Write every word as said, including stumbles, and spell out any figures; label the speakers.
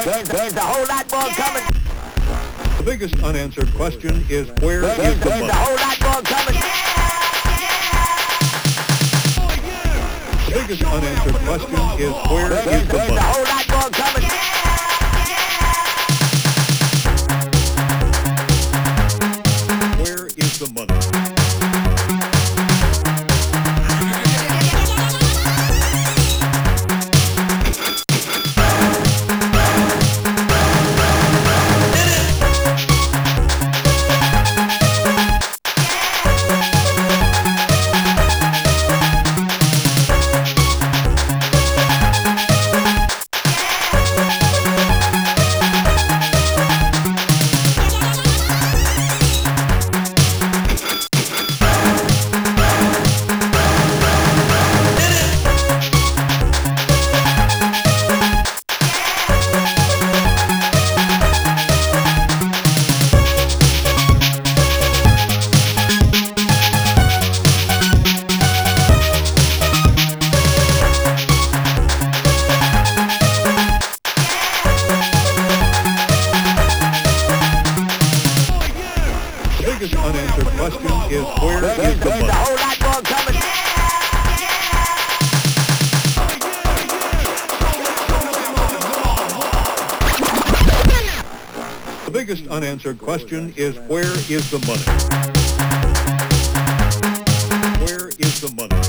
Speaker 1: There's, there's a whole lot more coming.
Speaker 2: The biggest unanswered question is where
Speaker 1: There's,
Speaker 2: is the
Speaker 1: there's
Speaker 2: money?
Speaker 1: a whole lot more coming.
Speaker 2: The biggest unanswered question is where
Speaker 1: There's,
Speaker 2: is the
Speaker 1: there's a
Speaker 2: money?
Speaker 1: whole lot more coming.
Speaker 2: Where is the money? The biggest unanswered question is where
Speaker 1: There's,
Speaker 2: is the
Speaker 1: there's a
Speaker 2: money?
Speaker 1: whole lot more coming.
Speaker 2: The biggest unanswered question is where is the money? Where is the money?